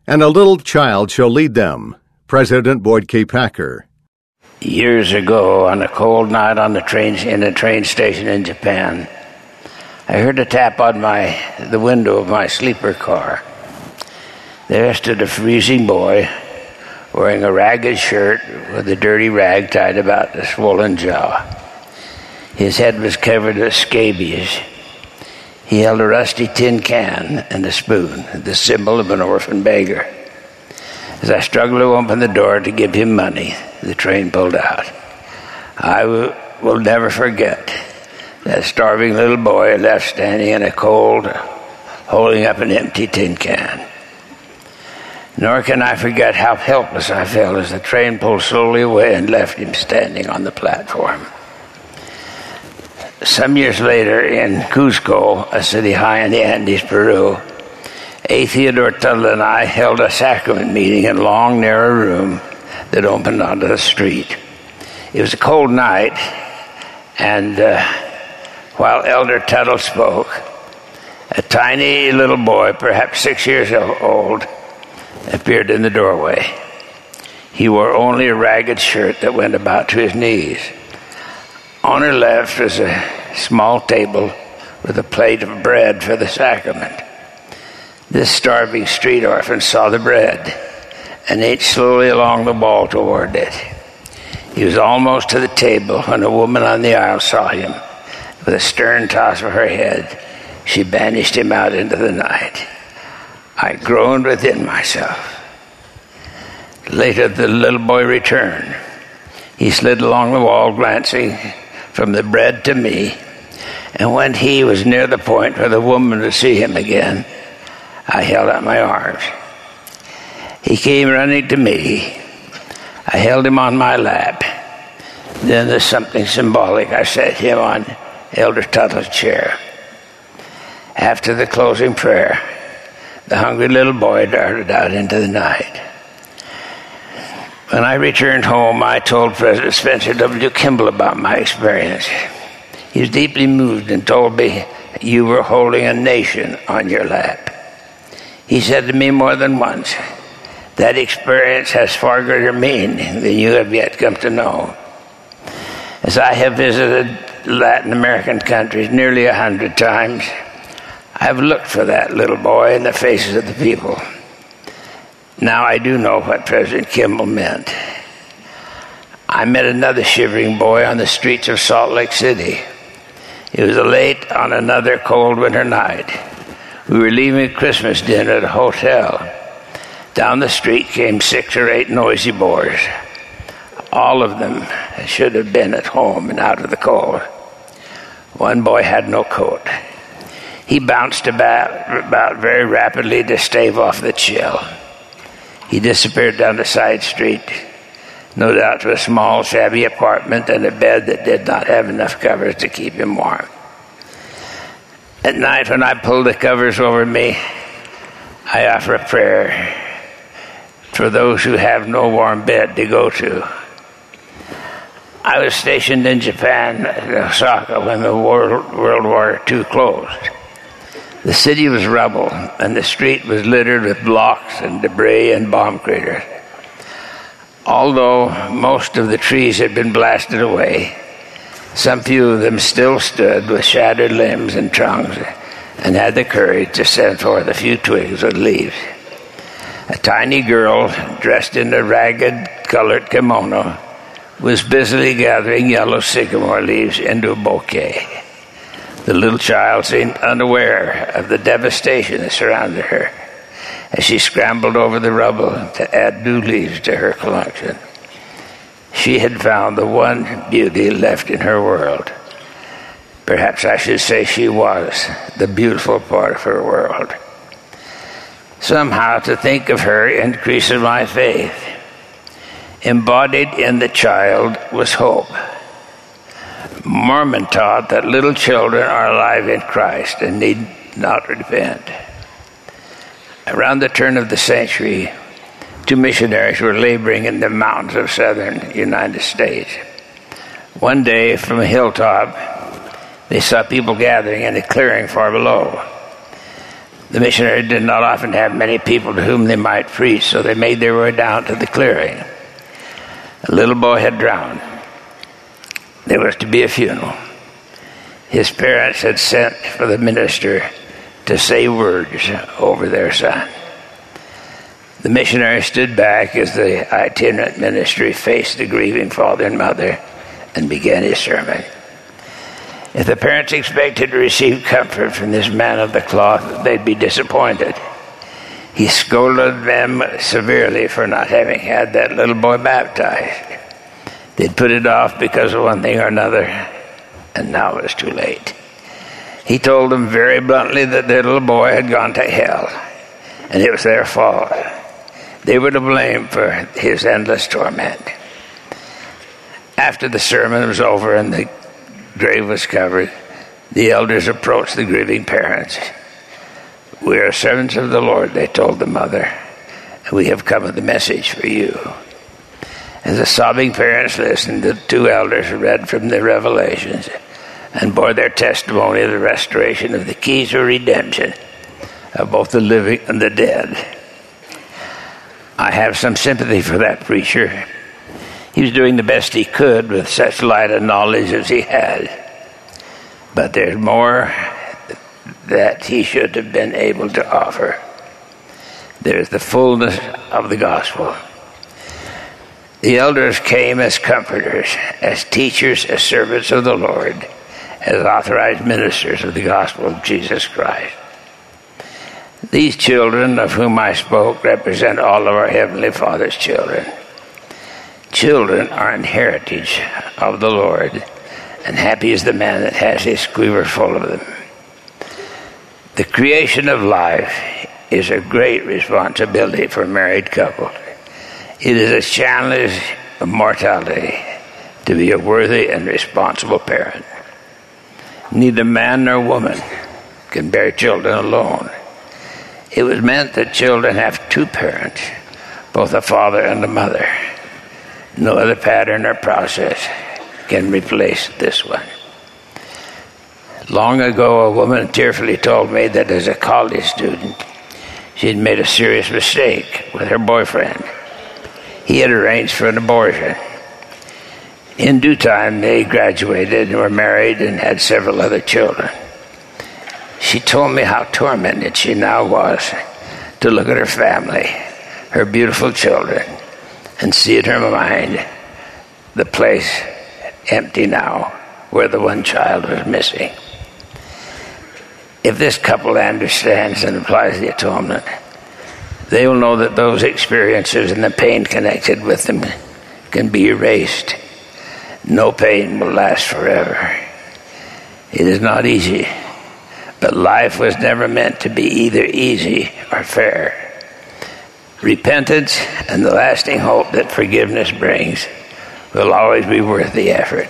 and a little child shall lead them. President Boyd K. Packer. Years ago, on a cold night in a train station in Japan, I heard a tap on the window of my sleeper car. There stood a freezing boy wearing a ragged shirt with a dirty rag tied about the swollen jaw. His head was covered with scabies. He held a rusty tin can and a spoon, the symbol of an orphan beggar. As I struggled to open the door to give him money, the train pulled out. I will never forget that starving little boy left standing in the cold, holding up an empty tin can. Nor can I forget how helpless I felt as the train pulled slowly away and left him standing on the platform. Some years later, in Cusco, a city high in the Andes, Peru, A. Theodore Tuttle and I held a sacrament meeting in a long, narrow room that opened onto the street. It was a cold night, and while Elder Tuttle spoke, a tiny little boy, perhaps 6 years old, appeared in the doorway. He wore only a ragged shirt that went about to his knees. On her left was a small table with a plate of bread for the sacrament. This starving street orphan saw the bread and ate slowly along the wall toward it. He was almost to the table when a woman on the aisle saw him. With a stern toss of her head, she banished him out into the night. I groaned within myself. Later, the little boy returned. He slid along the wall, glancing from the bread to me, and when he was near the point where the woman would see him again, I held out my arms. He came running to me. I held him on my lap. Then, there's something symbolic, I sat him on Elder Tuttle's chair. After the closing prayer, the hungry little boy darted out into the night. When I returned home, I told President Spencer W. Kimball about my experience. He was deeply moved and told me you were holding a nation on your lap. He said to me more than once, that experience has far greater meaning than you have yet come to know. As I have visited Latin American countries nearly 100 times, I've looked for that little boy in the faces of the people. Now I do know what President Kimball meant. I met another shivering boy on the streets of Salt Lake City. It was late on another cold winter night. We were leaving Christmas dinner at a hotel. Down the street came 6 or 8 noisy boys. All of them should have been at home and out of the cold. One boy had no coat. He bounced about very rapidly to stave off the chill. He disappeared down the side street, no doubt to a small, shabby apartment and a bed that did not have enough covers to keep him warm. At night, when I pulled the covers over me, I offer a prayer for those who have no warm bed to go to. I was stationed in Japan, in Osaka, when the World War II closed. The city was rubble, and the street was littered with blocks and debris and bomb craters. Although most of the trees had been blasted away, some few of them still stood with shattered limbs and trunks and had the courage to send forth a few twigs and leaves. A tiny girl, dressed in a ragged, colored kimono, was busily gathering yellow sycamore leaves into a bouquet. The little child seemed unaware of the devastation that surrounded her as she scrambled over the rubble to add new leaves to her collection. She had found the one beauty left in her world. Perhaps I should say she was the beautiful part of her world. Somehow to think of her increases my faith. Embodied in the child was hope. Mormon taught that little children are alive in Christ and need not repent. Around the turn of the century, 2 missionaries were laboring in the mountains of southern United States. One day, from a hilltop, they saw people gathering in a clearing far below. The missionaries did not often have many people to whom they might preach, so they made their way down to the clearing. A little boy had drowned. There was to be a funeral. His parents had sent for the minister to say words over their son. The missionary stood back as the itinerant ministry faced the grieving father and mother and began his sermon. If the parents expected to receive comfort from this man of the cloth, they'd be disappointed. He scolded them severely for not having had that little boy baptized. They'd put it off because of one thing or another, and now it was too late. He told them very bluntly that their little boy had gone to hell, and it was their fault. They were to blame for his endless torment. After the sermon was over and the grave was covered, the elders approached the grieving parents. "We are servants of the Lord," they told the mother, "and we have come with a message for you." As the sobbing parents listened, the two elders read from the Revelations and bore their testimony of the restoration of the keys of redemption of both the living and the dead. I have some sympathy for that preacher. He was doing the best he could with such light of knowledge as he had. But there's more that he should have been able to offer. There's the fullness of the gospel. The elders came as comforters, as teachers, as servants of the Lord, as authorized ministers of the gospel of Jesus Christ. These children of whom I spoke represent all of our Heavenly Father's children. Children are an heritage of the Lord, and happy is the man that has his quiver full of them. The creation of life is a great responsibility for married couples. It is a challenge of mortality to be a worthy and responsible parent. Neither man nor woman can bear children alone. It was meant that children have two parents, both a father and a mother. No other pattern or process can replace this one. Long ago, a woman tearfully told me that as a college student, she'd made a serious mistake with her boyfriend. He had arranged for an abortion. In due time, they graduated and were married and had several other children. She told me how tormented she now was to look at her family, her beautiful children, and see in her mind the place empty now where the one child was missing. If this couple understands and applies the atonement, they will know that those experiences and the pain connected with them can be erased. No pain will last forever. It is not easy, but life was never meant to be either easy or fair. Repentance and the lasting hope that forgiveness brings will always be worth the effort.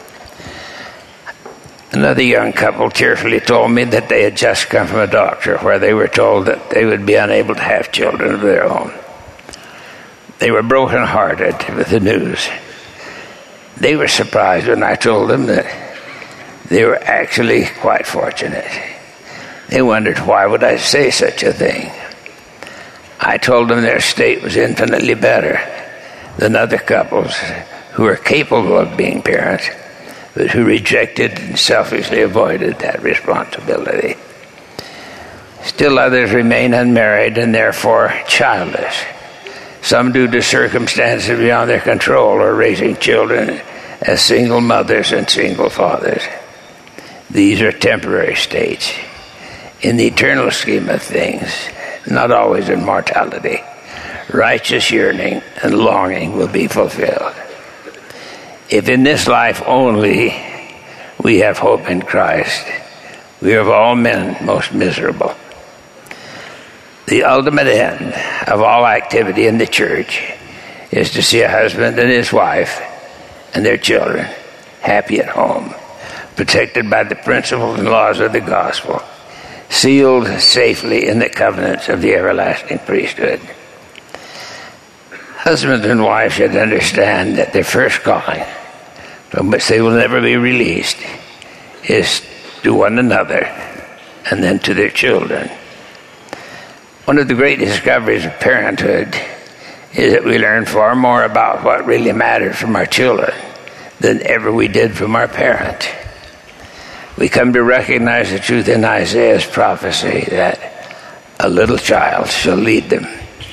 Another young couple tearfully told me that they had just come from a doctor where they were told that they would be unable to have children of their own. They were broken-hearted with the news. They were surprised when I told them that they were actually quite fortunate. They wondered, why would I say such a thing? I told them their state was infinitely better than other couples who were capable of being parents, but who rejected and selfishly avoided that responsibility. Still others remain unmarried and therefore childless. Some due to circumstances beyond their control are raising children as single mothers and single fathers. These are temporary states. In the eternal scheme of things, not always in mortality, righteous yearning and longing will be fulfilled. If in this life only we have hope in Christ, we are of all men most miserable. The ultimate end of all activity in the church is to see a husband and his wife and their children happy at home, protected by the principles and laws of the gospel, sealed safely in the covenants of the everlasting priesthood. Husbands and wives should understand that their first calling, from which they will never be released, is to one another and then to their children. One of the great discoveries of parenthood is that we learn far more about what really matters from our children than ever we did from our parent. We come to recognize the truth in Isaiah's prophecy that a little child shall lead them.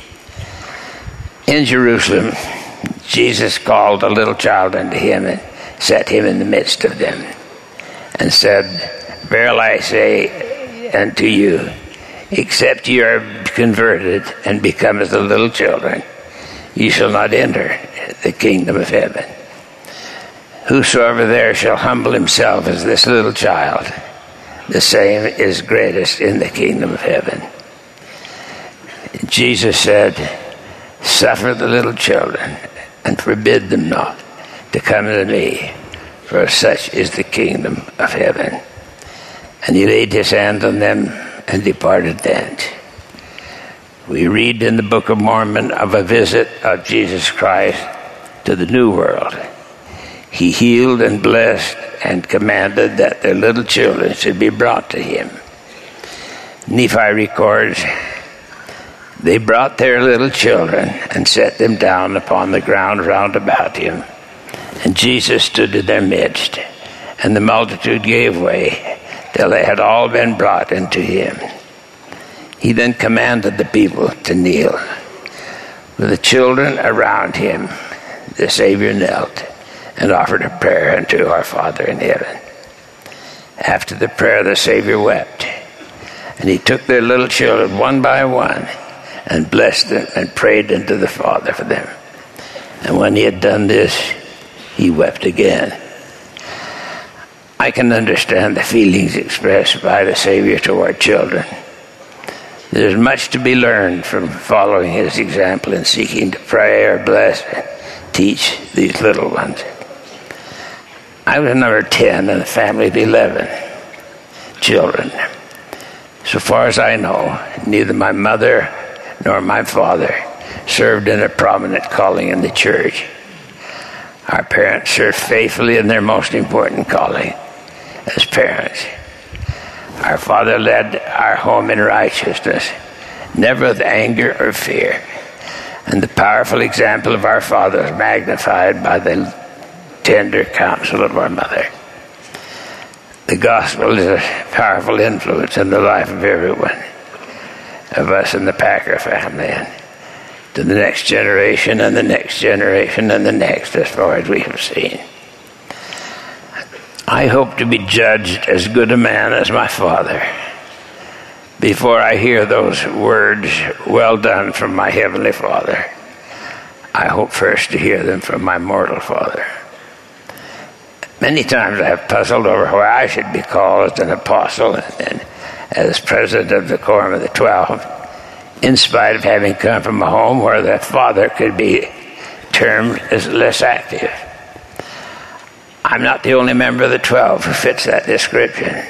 In Jerusalem, Jesus called a little child unto him and set him in the midst of them and said, Verily I say unto you, except you are converted and become as the little children, you shall not enter the kingdom of heaven. Whosoever there shall humble himself as this little child, the same is greatest in the kingdom of heaven. Jesus said, Suffer the little children and forbid them not to come unto me, for such is the kingdom of heaven. And he laid his hand on them and departed thence. We read in the Book of Mormon of a visit of Jesus Christ to the New World. He healed and blessed and commanded that their little children should be brought to him. Nephi records, they brought their little children and set them down upon the ground round about him. And Jesus stood in their midst, and the multitude gave way till they had all been brought unto him. He then commanded the people to kneel. With the children around him, the Savior knelt and offered a prayer unto our Father in heaven. After the prayer, the Savior wept, and he took their little children one by one and blessed them and prayed unto the Father for them. And when he had done this, he wept again. I can understand the feelings expressed by the Savior toward children. There's much to be learned from following his example and seeking to pray or bless and teach these little ones. I was number 10 in a family of 11 children. So far as I know, neither my mother nor my father served in a prominent calling in the church. Our parents served faithfully in their most important calling as parents. Our father led our home in righteousness, never with anger or fear. And the powerful example of our father was magnified by the tender counsel of our mother. The gospel is a powerful influence in the life of everyone, of us in the Packer family, and to the next generation and the next generation and the next, as far as we have seen. I hope to be judged as good a man as my father before I hear those words, well done, from my heavenly Father. I hope first to hear them from my mortal father. Many times I have puzzled over why I should be called as an apostle and as president of the Quorum of the 12, in spite of having come from a home where the father could be termed as less active. I'm not the only member of the 12 who fits that description.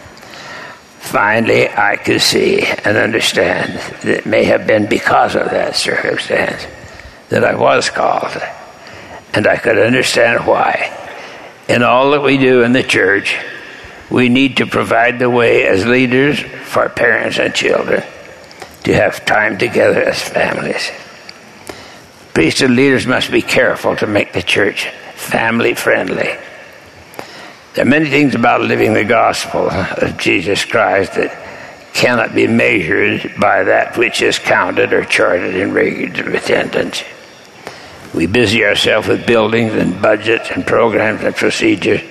Finally, I could see and understand that it may have been because of that circumstance that I was called, and I could understand why. In all that we do in the church, we need to provide the way as leaders for parents and children to have time together as families. Priesthood leaders must be careful to make the church family-friendly. There are many things about living the gospel of Jesus Christ that cannot be measured by that which is counted or charted in records of attendance. We busy ourselves with buildings and budgets and programs and procedures.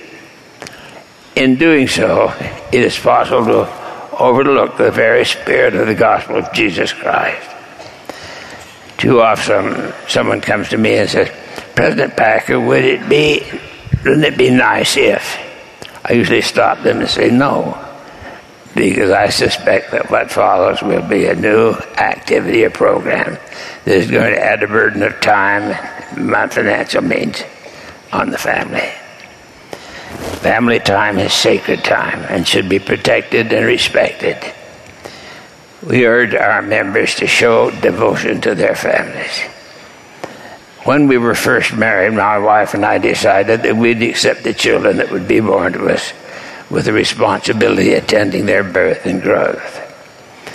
In doing so, it is possible to overlook the very spirit of the gospel of Jesus Christ. Too often, someone comes to me and says, President Packer, wouldn't it be nice if? I usually stop them and say no, because I suspect that what follows will be a new activity or program that is going to add a burden of time and financial means on the family. Family time is sacred time and should be protected and respected. We urge our members to show devotion to their families. When we were first married, my wife and I decided that we'd accept the children that would be born to us with the responsibility of attending their birth and growth.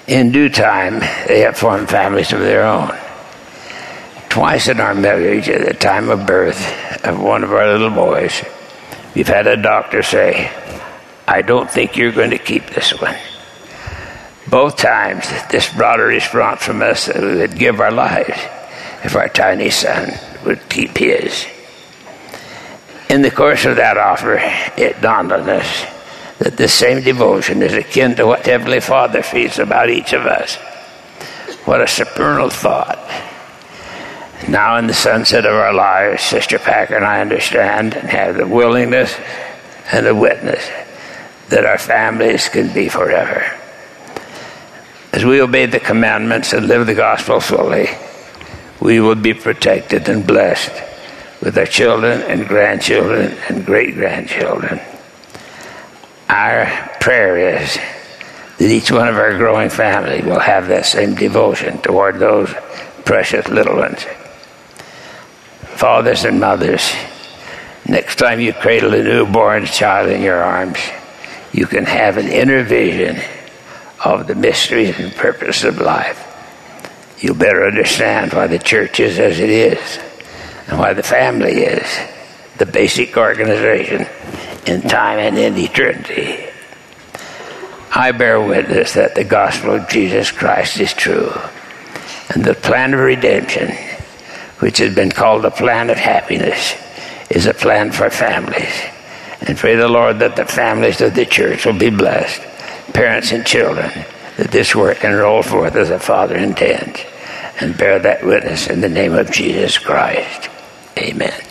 In due time, they have formed families of their own. Twice in our marriage, at the time of birth of one of our little boys, we've had a doctor say, "I don't think you're going to keep this one." Both times, this brought a response from us that we would give our lives if our tiny son would keep his. In the course of that offer, it dawned on us that this same devotion is akin to what Heavenly Father feels about each of us. What a supernal thought. Now in the sunset of our lives, Sister Packer and I understand and have the willingness and the witness that our families can be forever. As we obey the commandments and live the gospel fully, we will be protected and blessed with our children and grandchildren and great-grandchildren. Our prayer is that each one of our growing family will have that same devotion toward those precious little ones. Fathers and mothers, next time you cradle a newborn child in your arms, you can have an inner vision of the mysteries and purpose of life. You'll better understand why the church is as it is and why the family is the basic organization in time and in eternity. I bear witness that the gospel of Jesus Christ is true, and the plan of redemption, which has been called the plan of happiness, is a plan for families. And pray the Lord that the families of the church will be blessed, parents and children, that this work can roll forth as the Father intends, and bear that witness in the name of Jesus Christ. Amen.